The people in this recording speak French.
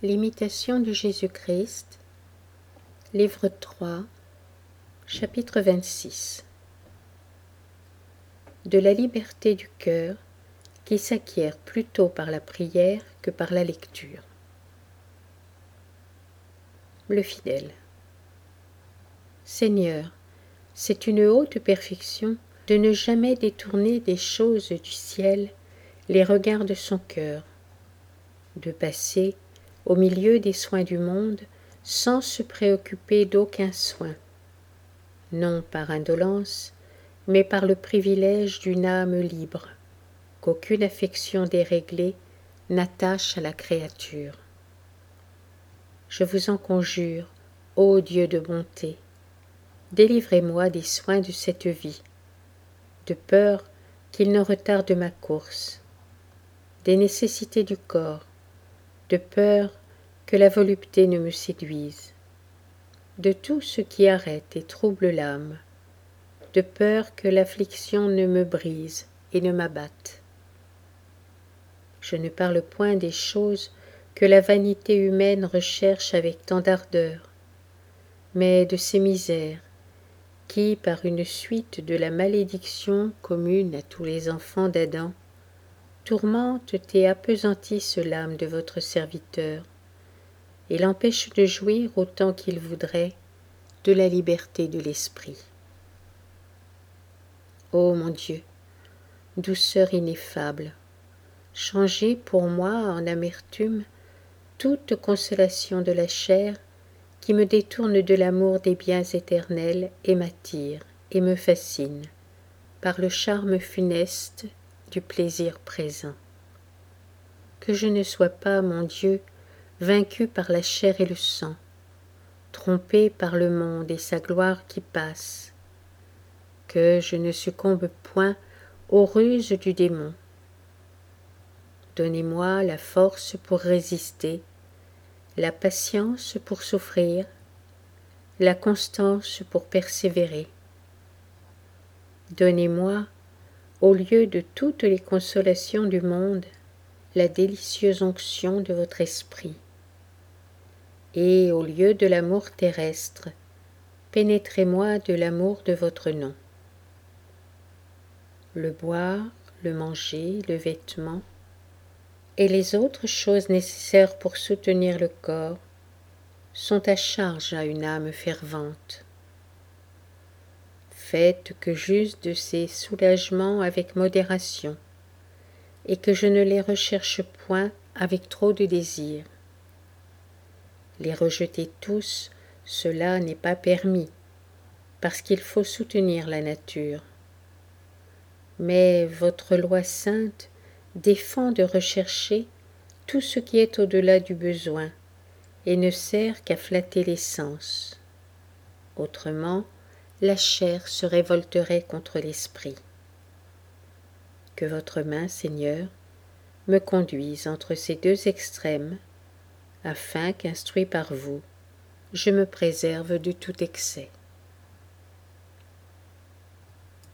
L'imitation de Jésus-Christ, livre 3, chapitre 26. De la liberté du cœur qui s'acquiert plutôt par la prière que par la lecture. Le fidèle. Seigneur, c'est une haute perfection de ne jamais détourner des choses du ciel les regards de son cœur, de passer au milieu des soins du monde sans se préoccuper d'aucun soin, non par indolence, mais par le privilège d'une âme libre, qu'aucune affection déréglée n'attache à la créature. Je vous en conjure, ô Dieu de bonté, délivrez-moi des soins de cette vie, de peur qu'ils ne retardent ma course, des nécessités du corps, de peur que la volupté ne me séduise, de tout ce qui arrête et trouble l'âme, de peur que l'affliction ne me brise et ne m'abatte. Je ne parle point des choses que la vanité humaine recherche avec tant d'ardeur, mais de ces misères qui, par une suite de la malédiction commune à tous les enfants d'Adam, tourmentent et appesantissent l'âme de votre serviteur, et l'empêchent de jouir autant qu'il voudrait de la liberté de l'esprit. Ô mon Dieu, douceur ineffable, changez pour moi en amertume toute consolation de la chair qui me détourne de l'amour des biens éternels et m'attire et me fascine par le charme funeste du plaisir présent. Que je ne sois pas, mon Dieu, vaincu par la chair et le sang, trompé par le monde et sa gloire qui passe, que je ne succombe point aux ruses du démon. Donnez-moi la force pour résister, la patience pour souffrir, la constance pour persévérer. Donnez-moi, au lieu de toutes les consolations du monde, la délicieuse onction de votre esprit. Et au lieu de l'amour terrestre, pénétrez-moi de l'amour de votre nom. Le boire, le manger, le vêtement, et les autres choses nécessaires pour soutenir le corps sont à charge à une âme fervente. Faites que j'use de ces soulagements avec modération, et que je ne les recherche point avec trop de désir. Les rejeter tous, cela n'est pas permis, parce qu'il faut soutenir la nature. Mais votre loi sainte défend de rechercher tout ce qui est au-delà du besoin et ne sert qu'à flatter les sens. Autrement, la chair se révolterait contre l'esprit. Que votre main, Seigneur, me conduise entre ces deux extrêmes, afin qu'instruit par vous, je me préserve de tout excès.